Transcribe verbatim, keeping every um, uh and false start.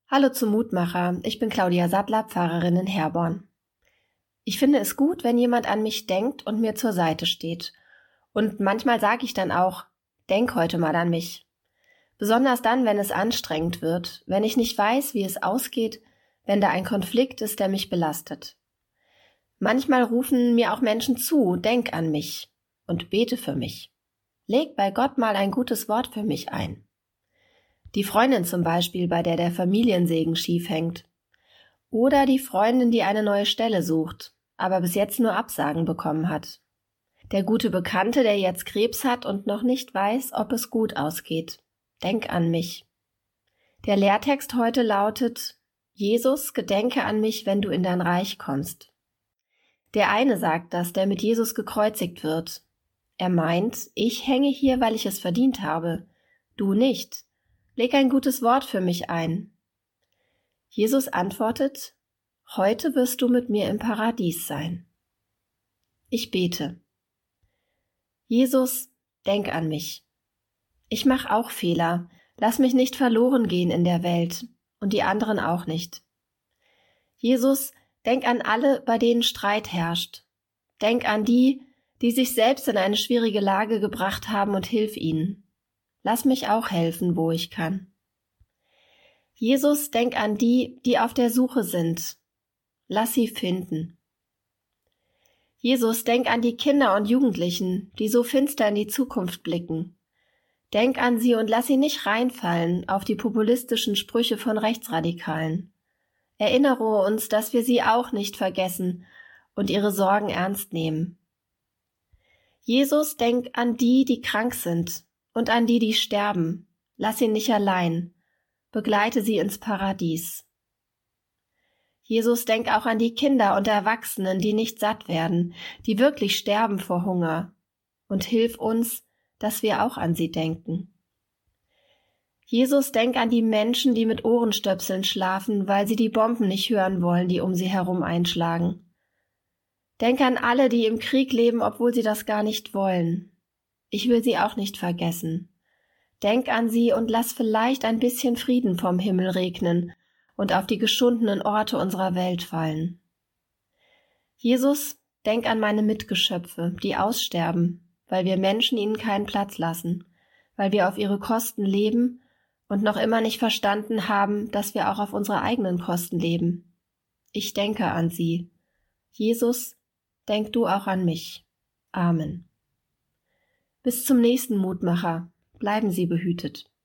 Hallo zum Mutmacher, ich bin Claudia Sattler, Pfarrerin in Herborn. Ich finde es gut, wenn jemand an mich denkt und mir zur Seite steht. Und manchmal sage ich dann auch, denk heute mal an mich. Besonders dann, wenn es anstrengend wird, wenn ich nicht weiß, wie es ausgeht, wenn da ein Konflikt ist, der mich belastet. Manchmal rufen mir auch Menschen zu, denk an mich und bete für mich. Leg bei Gott mal ein gutes Wort für mich ein. Die Freundin zum Beispiel, bei der der Familiensegen schief hängt. Oder die Freundin, die eine neue Stelle sucht, aber bis jetzt nur Absagen bekommen hat. Der gute Bekannte, der jetzt Krebs hat und noch nicht weiß, ob es gut ausgeht. Denk an mich. Der Lehrtext heute lautet: Jesus, gedenke an mich, wenn du in dein Reich kommst. Der eine sagt das, der mit Jesus gekreuzigt wird. Er meint, ich hänge hier, weil ich es verdient habe. Du nicht. Leg ein gutes Wort für mich ein. Jesus antwortet: Heute wirst du mit mir im Paradies sein. Ich bete. Jesus, denk an mich. Ich mache auch Fehler. Lass mich nicht verloren gehen in der Welt und die anderen auch nicht. Jesus, denk an alle, bei denen Streit herrscht. Denk an die, die sich selbst in eine schwierige Lage gebracht haben, und hilf ihnen. Lass mich auch helfen, wo ich kann. Jesus, denk an die, die auf der Suche sind. Lass sie finden. Jesus, denk an die Kinder und Jugendlichen, die so finster in die Zukunft blicken. Denk an sie und lass sie nicht reinfallen auf die populistischen Sprüche von Rechtsradikalen. Erinnere uns, dass wir sie auch nicht vergessen und ihre Sorgen ernst nehmen. Jesus, denk an die, die krank sind und an die, die sterben. Lass sie nicht allein. Begleite sie ins Paradies. Jesus, denk auch an die Kinder und Erwachsenen, die nicht satt werden, die wirklich sterben vor Hunger. Und hilf uns, dass wir auch an sie denken. Jesus, denk an die Menschen, die mit Ohrenstöpseln schlafen, weil sie die Bomben nicht hören wollen, die um sie herum einschlagen. Denk an alle, die im Krieg leben, obwohl sie das gar nicht wollen. Ich will sie auch nicht vergessen. Denk an sie und lass vielleicht ein bisschen Frieden vom Himmel regnen und auf die geschundenen Orte unserer Welt fallen. Jesus, denk an meine Mitgeschöpfe, die aussterben, weil wir Menschen ihnen keinen Platz lassen, weil wir auf ihre Kosten leben und noch immer nicht verstanden haben, dass wir auch auf unsere eigenen Kosten leben. Ich denke an sie. Jesus, denk du auch an mich. Amen. Bis zum nächsten Mutmacher. Bleiben Sie behütet.